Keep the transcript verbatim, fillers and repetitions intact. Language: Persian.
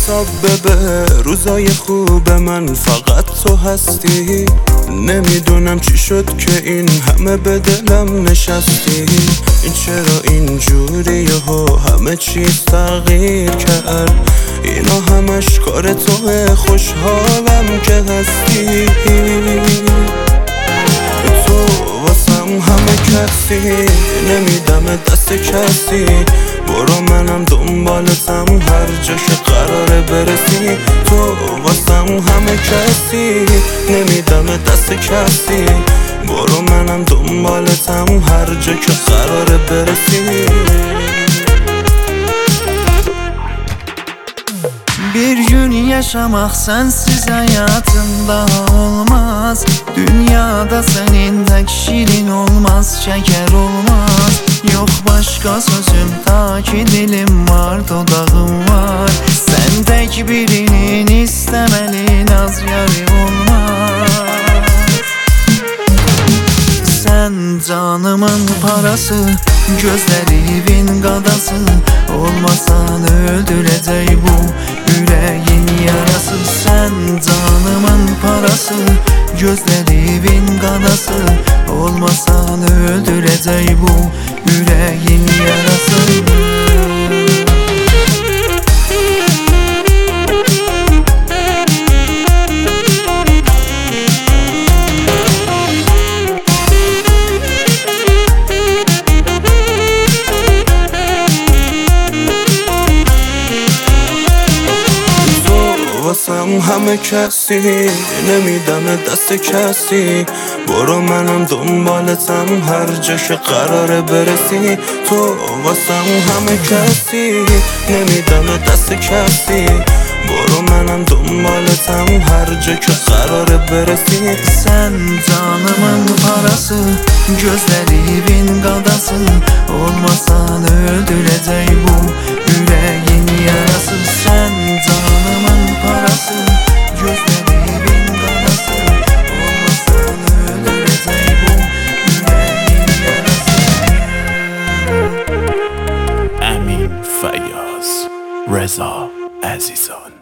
حساب ببه روزای خوب من فقط تو هستی. نمیدونم چی شد که این همه به دلم نشستی. این چرا اینجوری و همه چیز تغییر کرد؟ اینا همش کار توه، خوشحالم که هستی. تو واسم همه کسی، نمیدم دست کسی. برو منم دنبالتم هر جا که قراره برسی. تو واسم همه کسی، نمیدم دست کسی. برو منم دنبالتم هر جا که قراره برسی. Bir gün yaşamak sensiz hayatımda olmaz. Dünyada senin tek şirin olmaz, şeker olmaz. Yok başka sözüm ta ki dilim var, dodağım var. Sen tek birinin istemeli, naz yari olmaz. Sen canımın parası, gözlerimin qadası. Olmasan öldürəcək bu yüreğin yarası. Sen canımın parası, gözlerimin qadası. Olmasan öldürəcək bu yüreğin yarası. واسم همه کسی، نمیدم دست کسی. برو منم دنبالتم هر جا که قراره برسی. تو واسم همه کسی، نمیدم دست کسی. برو منم دنبالتم هر جا که قراره برسی. Sen canımın parası, gözlerimin qadası. Olmasan öldürəcək bu yüreğin yarası. Sen canımın parası, gözlerimin qadası. Olmasan öldürəcək bu yüreğin yarası. Amin Feyyaz, Reza Azizan.